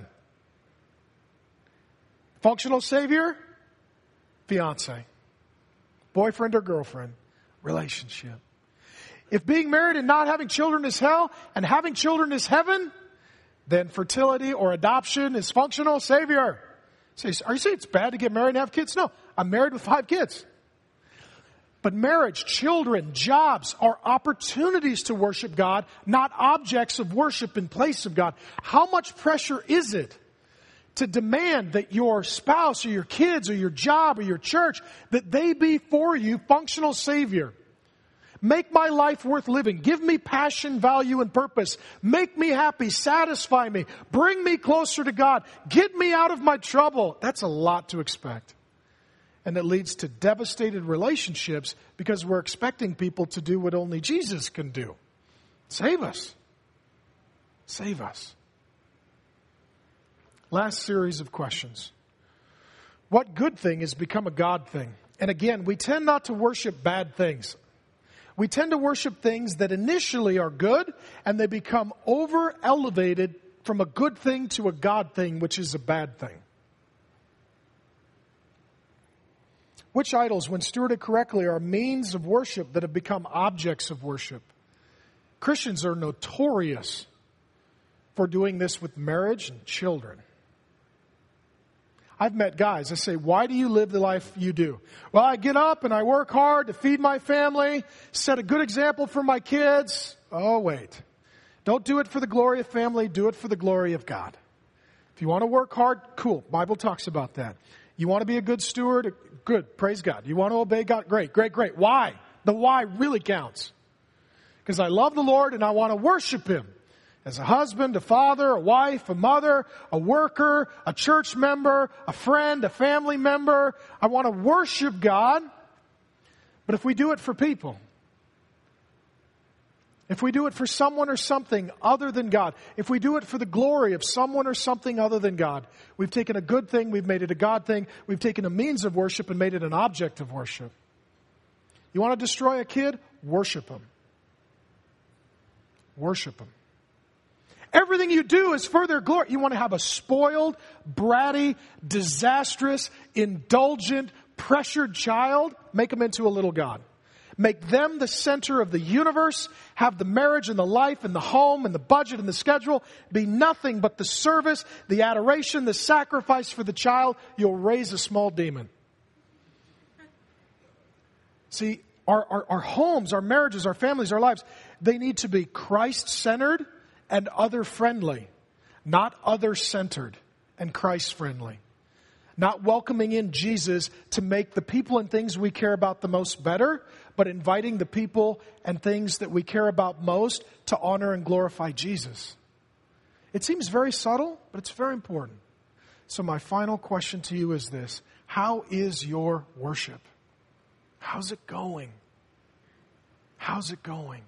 Functional Savior, fiance, boyfriend or girlfriend, relationship. If being married and not having children is hell and having children is heaven, then fertility or adoption is functional Savior. Are you saying it's bad to get married and have kids? No, I'm married with 5 kids. But marriage, children, jobs are opportunities to worship God, not objects of worship in place of God. How much pressure is it to demand that your spouse or your kids or your job or your church, that they be for you functional Savior? Make my life worth living. Give me passion, value, and purpose. Make me happy. Satisfy me. Bring me closer to God. Get me out of my trouble. That's a lot to expect. And it leads to devastated relationships because we're expecting people to do what only Jesus can do. Save us. Save us. Last series of questions. What good thing has become a God thing? And again, we tend not to worship bad things. We tend to worship things that initially are good, and they become over-elevated from a good thing to a God thing, which is a bad thing. Which idols, when stewarded correctly, are means of worship that have become objects of worship? Christians are notorious for doing this with marriage and children. I've met guys, I say, why do you live the life you do? Well, I get up and I work hard to feed my family, set a good example for my kids. Oh, wait. Don't do it for the glory of family, do it for the glory of God. If you want to work hard, cool. Bible talks about that. You want to be a good steward? Good, praise God. You want to obey God? Great, great, great. Why? The why really counts. Because I love the Lord and I want to worship Him. As a husband, a father, a wife, a mother, a worker, a church member, a friend, a family member. I want to worship God. But if we do it for people, if we do it for someone or something other than God, if we do it for the glory of someone or something other than God, we've taken a good thing, we've made it a God thing, we've taken a means of worship and made it an object of worship. You want to destroy a kid? Worship him. Worship him. Everything you do is for their glory. You want to have a spoiled, bratty, disastrous, indulgent, pressured child? Make them into a little God. Make them the center of the universe. Have the marriage and the life and the home and the budget and the schedule be nothing but the service, the adoration, the sacrifice for the child. You'll raise a small demon. See, our homes, our marriages, our families, our lives, they need to be Christ-centered and other-friendly, not other-centered and Christ-friendly. Not welcoming in Jesus to make the people and things we care about the most better, but inviting the people and things that we care about most to honor and glorify Jesus. It seems very subtle, but it's very important. So my final question to you is this: how is your worship? How's it going? How's it going?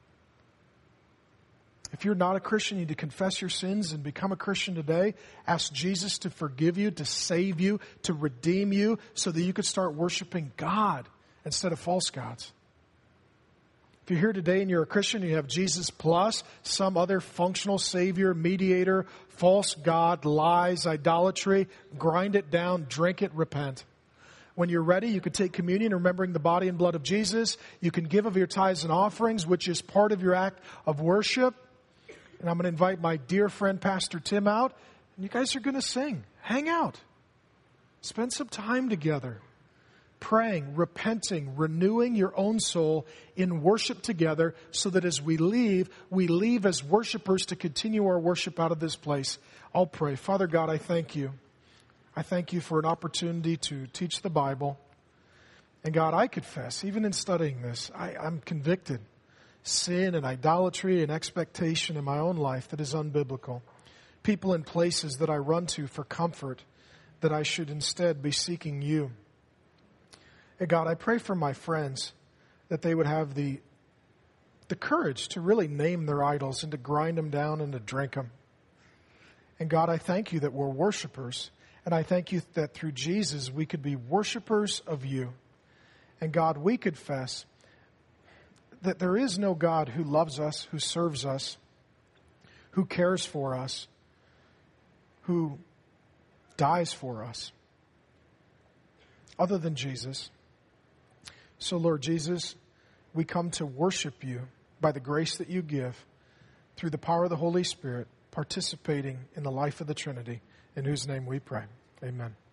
If you're not a Christian, you need to confess your sins and become a Christian today. Ask Jesus to forgive you, to save you, to redeem you, so that you could start worshiping God instead of false gods. If you're here today and you're a Christian, you have Jesus plus some other functional savior, mediator, false god, lies, idolatry, grind it down, drink it, repent. When you're ready, you can take communion, remembering the body and blood of Jesus. You can give of your tithes and offerings, which is part of your act of worship. And I'm going to invite my dear friend, Pastor Tim, out. And you guys are going to sing. Hang out. Spend some time together. Praying, repenting, renewing your own soul in worship together, so that as we leave as worshipers to continue our worship out of this place. I'll pray. Father God, I thank you. I thank you for an opportunity to teach the Bible. And God, I confess, even in studying this, I'm convicted. Sin and idolatry and expectation in my own life that is unbiblical. People and places that I run to for comfort, that I should instead be seeking you. And God, I pray for my friends that they would have the courage to really name their idols and to grind them down and to drink them. And God, I thank you that we're worshipers. And I thank you that through Jesus we could be worshipers of you. And God, we confess that there is no God who loves us, who serves us, who cares for us, who dies for us, other than Jesus. So, Lord Jesus, we come to worship you by the grace that you give through the power of the Holy Spirit, participating in the life of the Trinity, in whose name we pray. Amen.